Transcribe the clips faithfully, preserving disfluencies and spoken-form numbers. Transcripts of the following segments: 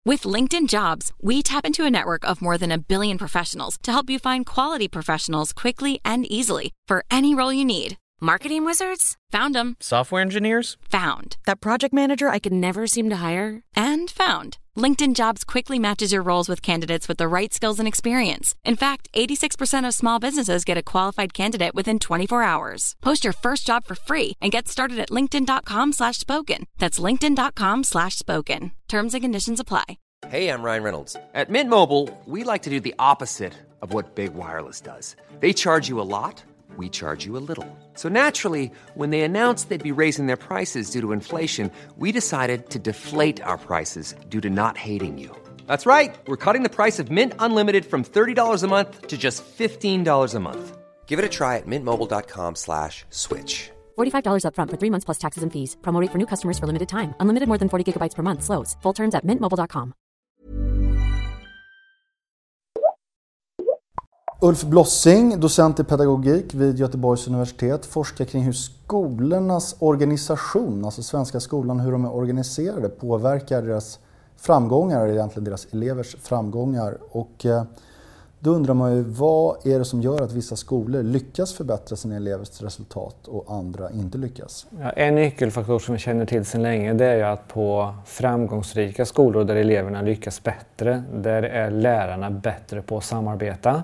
With LinkedIn Jobs, we tap into a network of more than a billion professionals to help you find quality professionals quickly and easily for any role you need. Marketing wizards? Found them. Software engineers? Found. That project manager I could never seem to hire? And found. LinkedIn Jobs quickly matches your roles with candidates with the right skills and experience. In fact, eighty-six percent of small businesses get a qualified candidate within twenty-four hours. Post your first job for free and get started at linkedin.com slash spoken. That's linkedin.com slash spoken. Terms and conditions apply. Hey, I'm Ryan Reynolds. At Mint Mobile, we like to do the opposite of what Big Wireless does. They charge you a lot. We charge you a little. So naturally, when they announced they'd be raising their prices due to inflation, we decided to deflate our prices due to not hating you. That's right. We're cutting the price of Mint Unlimited from thirty dollars a month to just fifteen dollars a month. Give it a try at mintmobile.com slash switch. forty-five dollars up front for three months plus taxes and fees. Promo rate for new customers for limited time. Unlimited more than forty gigabytes per month. Slows full terms at mint mobile dot com. Ulf Blossing, docent i pedagogik vid Göteborgs universitet, forskar kring hur skolornas organisation, alltså svenska skolan, hur de är organiserade, påverkar deras framgångar, eller egentligen deras elevers framgångar. Och eh, då undrar man ju, vad är det som gör att vissa skolor lyckas förbättra sina elevers resultat och andra inte lyckas? Ja, en nyckelfaktor som vi känner till sedan länge, det är ju att på framgångsrika skolor där eleverna lyckas bättre, där är lärarna bättre på att samarbeta.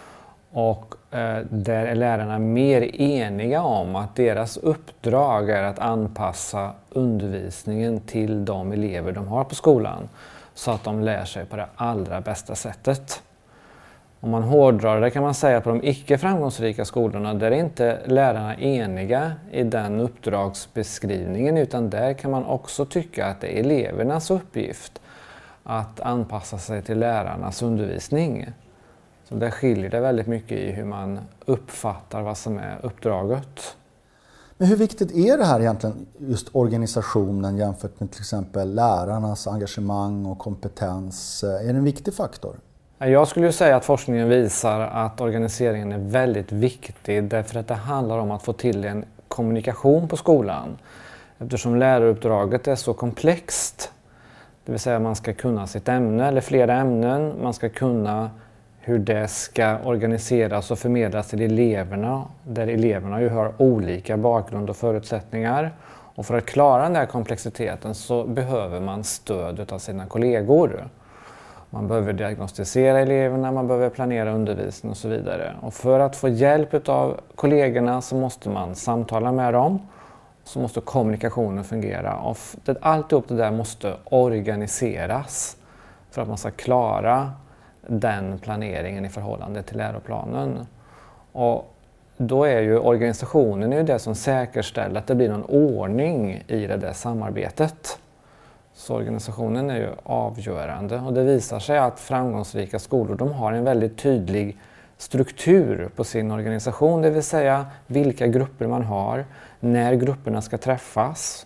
Och eh, där är lärarna mer eniga om att deras uppdrag är att anpassa undervisningen till de elever de har på skolan, så att de lär sig på det allra bästa sättet. Om man hårdrar det kan man säga att på de icke framgångsrika skolorna, där är inte lärarna eniga i den uppdragsbeskrivningen, utan där kan man också tycka att det är elevernas uppgift att anpassa sig till lärarnas undervisning. Så där skiljer det väldigt mycket i hur man uppfattar vad som är uppdraget. Men hur viktigt är det här egentligen, just organisationen jämfört med till exempel lärarnas engagemang och kompetens? Är det en viktig faktor? Jag skulle ju säga att forskningen visar att organiseringen är väldigt viktig, därför att det handlar om att få till en kommunikation på skolan. Eftersom läraruppdraget är så komplext, det vill säga man ska kunna sitt ämne eller flera ämnen, man ska kunna hur det ska organiseras och förmedlas till eleverna, där eleverna ju har olika bakgrund och förutsättningar. Och för att klara den här komplexiteten så behöver man stöd av sina kollegor. Man behöver diagnostisera eleverna, man behöver planera undervisning och så vidare. Och för att få hjälp av kollegorna så måste man samtala med dem, så måste kommunikationen fungera. Och alltihop det där måste organiseras för att man ska klara den planeringen i förhållande till läroplanen. Och då är ju organisationen ju det som säkerställer att det blir någon ordning i det där samarbetet. Så organisationen är ju avgörande, och det visar sig att framgångsrika skolor, de har en väldigt tydlig struktur på sin organisation, det vill säga vilka grupper man har, när grupperna ska träffas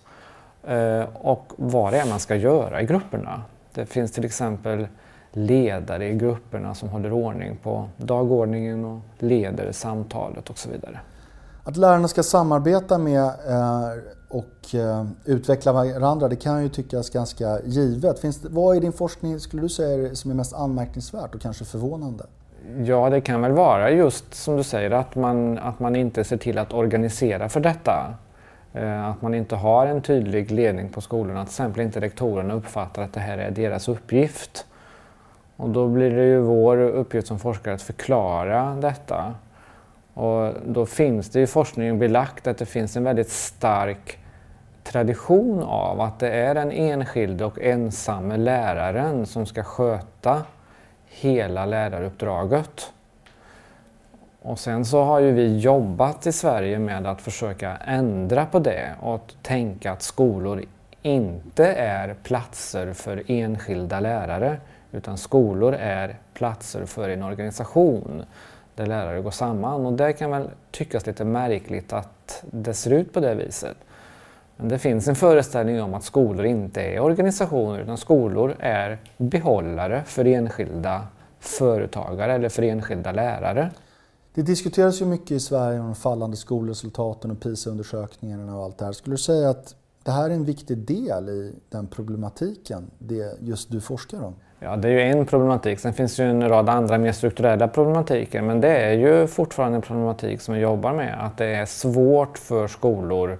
och vad det är man ska göra i grupperna. Det finns till exempel ledare i grupperna som håller ordning på dagordningen och leder samtalet och så vidare. Att lärarna ska samarbeta med eh, och eh, utveckla varandra, det kan ju tyckas ganska givet. Finns det, vad i din forskning skulle du säga som är mest anmärkningsvärt och kanske förvånande? Ja, det kan väl vara just som du säger att man, att man inte ser till att organisera för detta. Eh, att man inte har en tydlig ledning på skolorna, att till exempel inte rektorerna uppfattar att det här är deras uppgift. Och då blir det ju vår uppgift som forskare att förklara detta. Och då finns det i forskningen belagt att det finns en väldigt stark tradition av att det är den enskilde och ensamme läraren som ska sköta hela läraruppdraget. Och sen så har ju vi jobbat i Sverige med att försöka ändra på det och tänka att skolor inte är platser för enskilda lärare, utan skolor är platser för en organisation där lärare går samman. Och det kan väl tyckas lite märkligt att det ser ut på det viset. Men det finns en föreställning om att skolor inte är organisationer, utan skolor är behållare för enskilda företagare eller för enskilda lärare. Det diskuteras ju mycket i Sverige om de fallande skolresultaten och PISA-undersökningarna och allt det här. Skulle du säga att det här är en viktig del i den problematiken, det just du forskar om? Ja, det är ju en problematik. Sen finns det ju en rad andra mer strukturella problematiker. Men det är ju fortfarande en problematik som vi jobbar med. Att det är svårt för skolor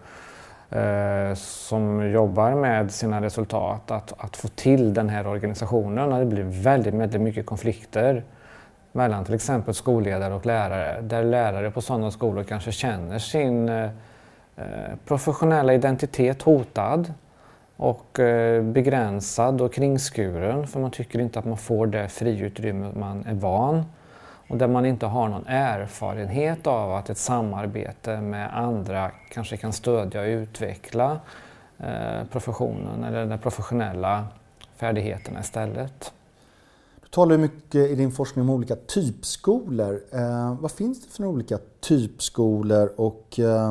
eh, som jobbar med sina resultat att, att få till den här organisationen. Det blir väldigt, väldigt mycket konflikter mellan till exempel skolledare och lärare. Där lärare på sådana skolor kanske känner sin eh, professionella identitet hotad och eh, begränsad och kringskuren, för man tycker inte att man får det friutrymme man är van, och där man inte har någon erfarenhet av att ett samarbete med andra kanske kan stödja och utveckla eh, professionen eller de professionella färdigheterna istället. Du talar ju mycket i din forskning om olika typskolor. Eh, vad finns det för olika typskolor och eh,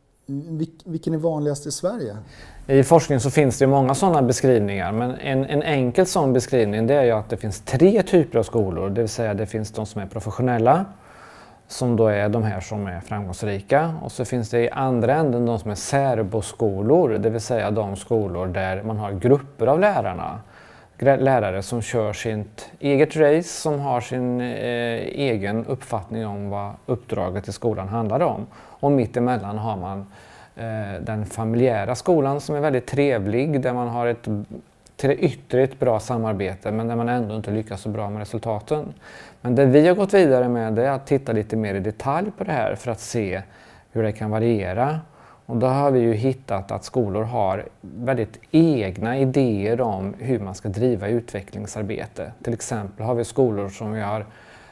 vilken är vanligast i Sverige? I forskningen så finns det många sådana beskrivningar, men en, en enkel sån beskrivning det är ju att det finns tre typer av skolor. Det vill säga det finns de som är professionella, som då är de här som är framgångsrika. Och så finns det i andra änden de som är särboskolor, det vill säga de skolor där man har grupper av lärarna. Lärare som kör sitt eget race, som har sin eh, egen uppfattning om vad uppdraget i skolan handlar om. Och mitt emellan har man eh, den familjära skolan som är väldigt trevlig, där man har ett till det yttre ett bra samarbete, men där man ändå inte lyckas så bra med resultaten. Men det vi har gått vidare med är att titta lite mer i detalj på det här för att se hur det kan variera. Och då har vi ju hittat att skolor har väldigt egna idéer om hur man ska driva utvecklingsarbete. Till exempel har vi skolor som vi har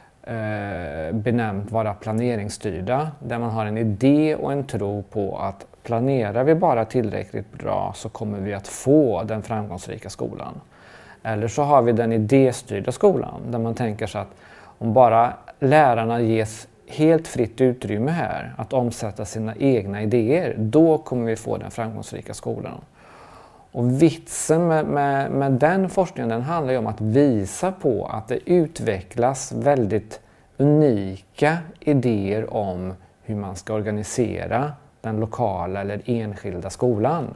eh, benämnt vara planeringsstyrda, där man har en idé och en tro på att planerar vi bara tillräckligt bra så kommer vi att få den framgångsrika skolan. Eller så har vi den idéstyrda skolan, där man tänker sig att om bara lärarna ges helt fritt utrymme här att omsätta sina egna idéer, då kommer vi få den framgångsrika skolan. Och vitsen med, med, med den forskningen, den handlar ju om att visa på att det utvecklas väldigt unika idéer om hur man ska organisera den lokala eller enskilda skolan.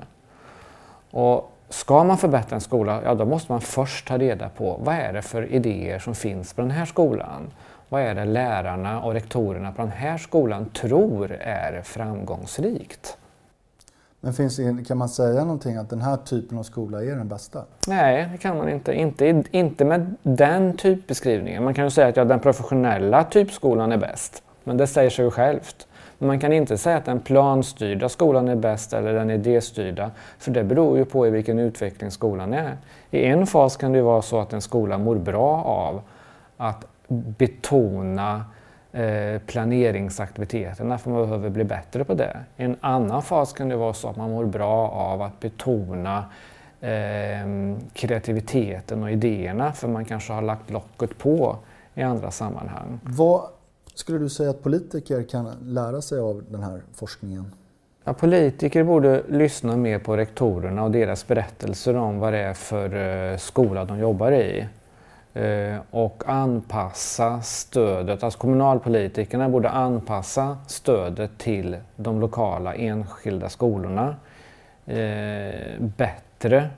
Och ska man förbättra en skola, ja då måste man först ta reda på vad är det för idéer som finns på den här skolan. Vad är det lärarna och rektorerna på den här skolan tror är framgångsrikt? Men finns det, kan man säga någonting att den här typen av skola är den bästa? Nej, det kan man inte. Inte, inte med den typbeskrivningen. Man kan ju säga att ja, den professionella typskolan är bäst. Men det säger sig ju självt. Men man kan inte säga att den planstyrda skolan är bäst eller den idéstyrda. För det beror ju på i vilken utveckling skolan är. I en fas kan det vara så att en skola mår bra av att betona eh, planeringsaktiviteterna, för man behöver bli bättre på det. I en annan fas kan det vara så att man mår bra av att betona eh, kreativiteten och idéerna, för man kanske har lagt locket på i andra sammanhang. Vad skulle du säga att politiker kan lära sig av den här forskningen? Ja, politiker borde lyssna mer på rektorerna och deras berättelser om vad det är för eh, skola de jobbar i. Och anpassa stödet, alltså kommunalpolitikerna borde anpassa stödet till de lokala enskilda skolorna eh, bättre.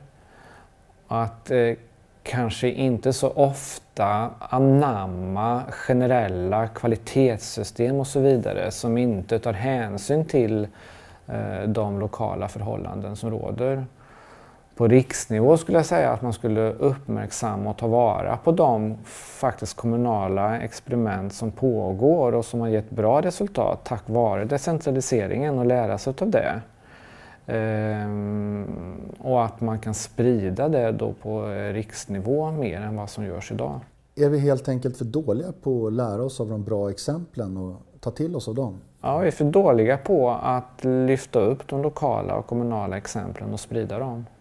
Att eh, kanske inte så ofta anamma generella kvalitetssystem och så vidare som inte tar hänsyn till eh, de lokala förhållanden som råder. På riksnivå skulle jag säga att man skulle uppmärksamma och ta vara på de faktiskt kommunala experiment som pågår och som har gett bra resultat tack vare decentraliseringen, och lära sig av det. Ehm, och att man kan sprida det då på riksnivå mer än vad som görs idag. Är vi helt enkelt för dåliga på att lära oss av de bra exemplen och ta till oss av dem? Ja, vi är för dåliga på att lyfta upp de lokala och kommunala exemplen och sprida dem.